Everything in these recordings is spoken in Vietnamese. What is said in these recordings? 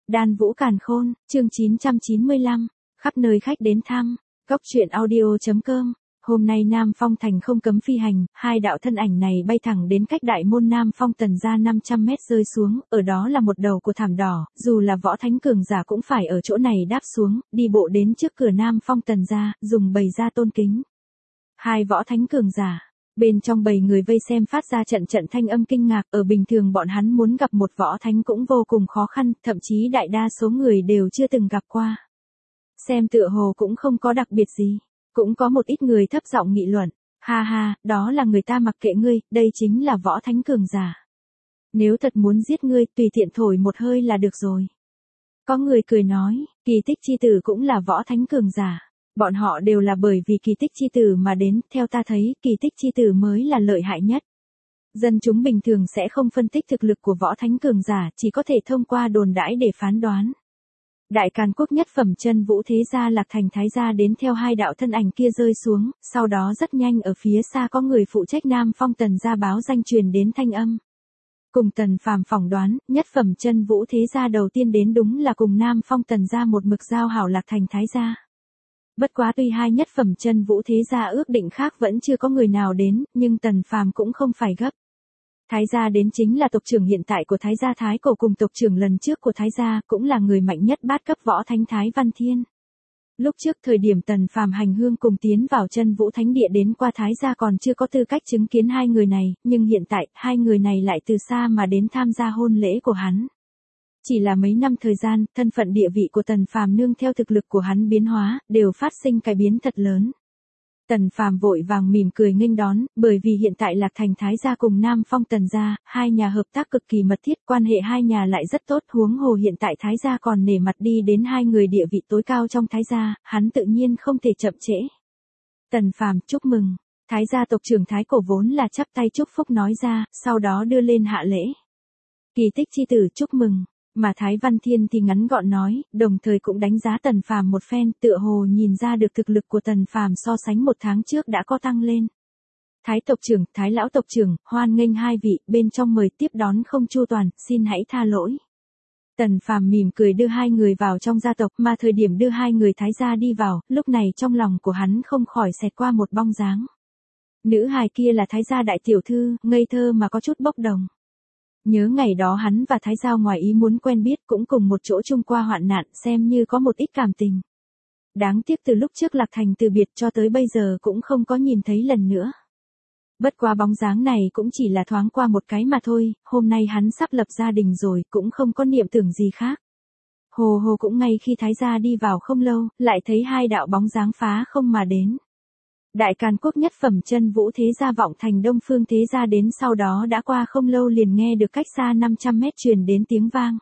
Đan Vũ Càn Khôn, chương 995, khắp nơi khách đến thăm, góc truyện audio.com. Hôm nay Nam Phong Thành không cấm phi hành, hai đạo thân ảnh này bay thẳng đến cách đại môn Nam Phong Tần ra 500 mét rơi xuống, ở đó là một đầu của thảm đỏ, dù là võ thánh cường giả cũng phải ở chỗ này đáp xuống, đi bộ đến trước cửa Nam Phong Tần ra, dùng bày ra tôn kính. Hai võ thánh cường giả. Bên trong bầy người vây xem phát ra trận trận thanh âm kinh ngạc, ở bình thường bọn hắn muốn gặp một võ thánh cũng vô cùng khó khăn, thậm chí đại đa số người đều chưa từng gặp qua. Xem tựa hồ cũng không có đặc biệt gì, cũng có một ít người thấp giọng nghị luận, ha ha, đó là người ta mặc kệ ngươi, đây chính là võ thánh cường giả. Nếu thật muốn giết ngươi, tùy tiện thổi một hơi là được rồi. Có người cười nói, Kỳ Tích chi tử cũng là võ thánh cường giả. Bọn họ đều là bởi vì Kỳ Tích chi tử mà đến, theo ta thấy, Kỳ Tích chi tử mới là lợi hại nhất. Dân chúng bình thường sẽ không phân tích thực lực của võ thánh cường giả, chỉ có thể thông qua đồn đãi để phán đoán. Đại Càn Quốc nhất phẩm chân vũ thế gia Lạc Thành Thái gia đến theo hai đạo thân ảnh kia rơi xuống, sau đó rất nhanh ở phía xa có người phụ trách Nam Phong Tần gia báo danh truyền đến thanh âm. Cùng Tần Phàm phỏng đoán, nhất phẩm chân vũ thế gia đầu tiên đến đúng là cùng Nam Phong Tần gia một mực giao hảo Lạc Thành Thái gia. Bất quá tuy hai nhất phẩm chân vũ thế gia ước định khác vẫn chưa có người nào đến, nhưng Tần Phàm cũng không phải gấp. Thái gia đến chính là tộc trưởng hiện tại của Thái gia Thái Cổ cùng tộc trưởng lần trước của Thái gia, cũng là người mạnh nhất bát cấp võ thánh Thái Văn Thiên. Lúc trước thời điểm Tần Phàm hành hương cùng tiến vào chân vũ thánh địa đến qua Thái gia còn chưa có tư cách chứng kiến hai người này, nhưng hiện tại, hai người này lại từ xa mà đến tham gia hôn lễ của hắn. Chỉ là mấy năm thời gian, thân phận địa vị của Tần Phàm nương theo thực lực của hắn biến hóa, đều phát sinh cải biến thật lớn. Tần Phàm vội vàng mỉm cười nghênh đón, bởi vì hiện tại Lạc Thành Thái gia cùng Nam Phong Tần gia, hai nhà hợp tác cực kỳ mật thiết, quan hệ hai nhà lại rất tốt, huống hồ hiện tại Thái gia còn nể mặt đi đến hai người địa vị tối cao trong Thái gia, hắn tự nhiên không thể chậm trễ. Tần Phàm chúc mừng, Thái gia tộc trưởng Thái Cổ vốn là chắp tay chúc phúc nói ra, sau đó đưa lên hạ lễ. Kỳ Tích chi tử chúc mừng. Mà Thái Văn Thiên thì ngắn gọn nói, đồng thời cũng đánh giá Tần Phàm một phen, tựa hồ nhìn ra được thực lực của Tần Phàm so sánh một tháng trước đã có tăng lên. Thái tộc trưởng, Thái lão tộc trưởng, hoan nghênh hai vị, bên trong mời tiếp đón không chu toàn, xin hãy tha lỗi. Tần Phàm mỉm cười đưa hai người vào trong gia tộc, mà thời điểm đưa hai người Thái gia đi vào, lúc này trong lòng của hắn không khỏi xẹt qua một bóng dáng. Nữ hài kia là Thái gia đại tiểu thư, ngây thơ mà có chút bốc đồng. Nhớ ngày đó hắn và Thái Giao ngoài ý muốn quen biết cũng cùng một chỗ chung qua hoạn nạn, xem như có một ít cảm tình. Đáng tiếc từ lúc trước Lạc Thành từ biệt cho tới bây giờ cũng không có nhìn thấy lần nữa. Bất quá bóng dáng này cũng chỉ là thoáng qua một cái mà thôi, hôm nay hắn sắp lập gia đình rồi cũng không có niệm tưởng gì khác. Hồ hồ cũng ngay khi Thái gia đi vào không lâu, lại thấy hai đạo bóng dáng phá không mà đến. Đại Càn Quốc nhất phẩm chân vũ thế gia vọng thành Đông Phương thế gia đến sau đó đã qua không lâu liền nghe được cách xa 500 mét truyền đến tiếng vang.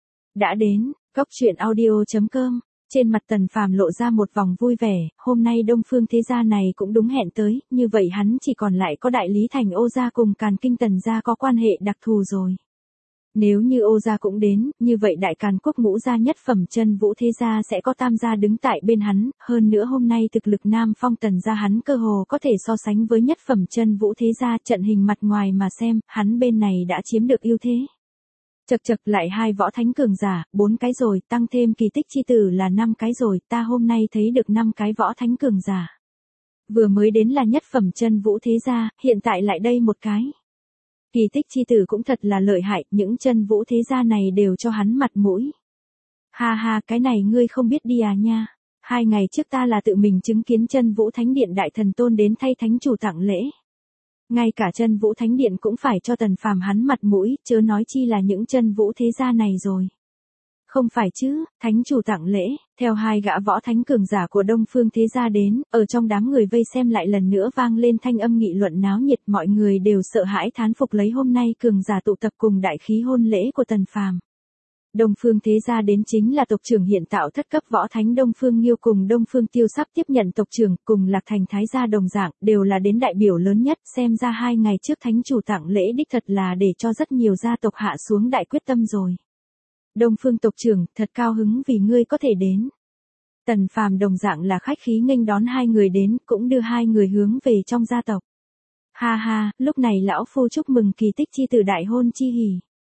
Đã đến, góc truyện audio.com, trên mặt Tần Phàm lộ ra một vòng vui vẻ, hôm nay Đông Phương thế gia này cũng đúng hẹn tới, như vậy hắn chỉ còn lại có Đại Lý Thành Ô gia cùng Càn Kinh Tần gia có quan hệ đặc thù rồi. Nếu như Ô gia cũng đến, như vậy Đại Càn Quốc ngũ gia nhất phẩm chân vũ thế gia sẽ có tam gia đứng tại bên hắn, hơn nữa hôm nay thực lực Nam Phong Tần gia hắn cơ hồ có thể so sánh với nhất phẩm chân vũ thế gia, trận hình mặt ngoài mà xem, hắn bên này đã chiếm được ưu thế. Chật chật lại hai võ thánh cường giả, 4 cái rồi, tăng thêm Kỳ Tích chi tử là 5 cái rồi, ta hôm nay thấy được 5 cái võ thánh cường giả. Vừa mới đến là nhất phẩm chân vũ thế gia, hiện tại lại đây một cái. Kỳ Tích chi tử cũng thật là lợi hại, những chân vũ thế gia này đều cho hắn mặt mũi. Ha ha, cái này ngươi không biết đi à nha. 2 ngày trước ta là tự mình chứng kiến chân vũ thánh điện đại thần tôn đến thay thánh chủ tặng lễ. Ngay cả chân vũ thánh điện cũng phải cho Tần Phàm hắn mặt mũi, chớ nói chi là những chân vũ thế gia này rồi. Không phải chứ, thánh chủ tặng lễ, theo hai gã võ thánh cường giả của Đông Phương thế gia đến, ở trong đám người vây xem lại lần nữa vang lên thanh âm nghị luận náo nhiệt, mọi người đều sợ hãi thán phục lấy hôm nay cường giả tụ tập cùng đại khí hôn lễ của Tần Phàm. Đông Phương thế gia đến chính là tộc trưởng hiện tạo thất cấp võ thánh Đông Phương Nghiêu cùng Đông Phương Tiêu sắp tiếp nhận tộc trưởng, cùng Lạc Thành Thái gia đồng dạng, đều là đến đại biểu lớn nhất, xem ra 2 ngày trước thánh chủ tặng lễ đích thật là để cho rất nhiều gia tộc hạ xuống đại quyết tâm rồi. Đông Phương tộc trưởng, thật cao hứng vì ngươi có thể đến. Tần Phàm đồng dạng là khách khí nghênh đón hai người đến, cũng đưa hai người hướng về trong gia tộc. Ha ha, lúc này lão phu chúc mừng Kỳ Tích chi tử đại hôn chi hỉ.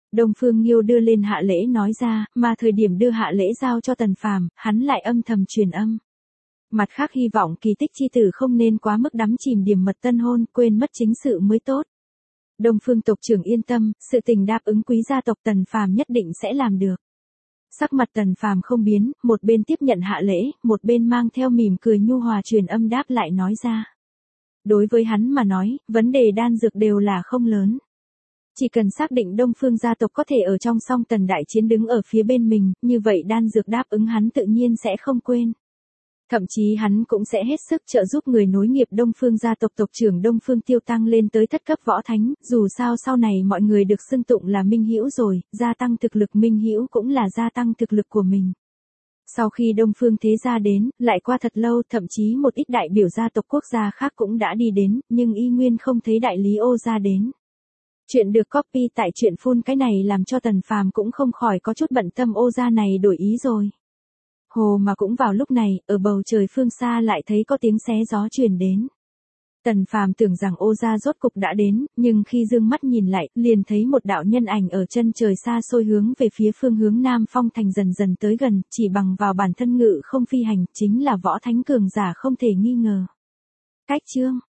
Đông Phương Nghiêu đưa lên hạ lễ nói ra, mà thời điểm đưa hạ lễ giao cho Tần Phàm, hắn lại âm thầm truyền âm. Mặt khác hy vọng kỳ tích chi tử không nên quá mức đắm chìm điểm mật tân hôn, quên mất chính sự mới tốt. Đông Phương tộc trưởng yên tâm, sự tình đáp ứng quý gia tộc Tần Phàm nhất định sẽ làm được. Sắc mặt Tần Phàm không biến, một bên tiếp nhận hạ lễ, một bên mang theo mỉm cười nhu hòa truyền âm đáp lại nói ra. Đối với hắn mà nói, vấn đề đan dược đều là không lớn. Chỉ cần xác định Đông Phương gia tộc có thể ở trong song tần đại chiến đứng ở phía bên mình, như vậy đan dược đáp ứng hắn tự nhiên sẽ không quên. Thậm chí hắn cũng sẽ hết sức trợ giúp người nối nghiệp Đông Phương gia tộc tộc trưởng Đông Phương Tiêu tăng lên tới thất cấp võ thánh, dù sao sau này mọi người được xưng tụng là minh hữu rồi, gia tăng thực lực minh hữu cũng là gia tăng thực lực của mình. Sau khi Đông Phương thế gia đến, lại qua thật lâu, thậm chí một ít đại biểu gia tộc quốc gia khác cũng đã đi đến, nhưng y nguyên không thấy đại lý Ô gia đến. Chuyện được copy tại truyện phun cái này làm cho Tần Phàm cũng không khỏi có chút bận tâm Ô gia này đổi ý rồi. Hồ mà cũng vào lúc này, ở bầu trời phương xa lại thấy có tiếng xé gió truyền đến. Tần Phàm tưởng rằng Ô gia rốt cục đã đến, nhưng khi dương mắt nhìn lại, liền thấy một đạo nhân ảnh ở chân trời xa xôi hướng về phía phương hướng Nam Phong Thành dần dần tới gần, chỉ bằng vào bản thân ngự không phi hành, chính là võ thánh cường giả không thể nghi ngờ. Cách chương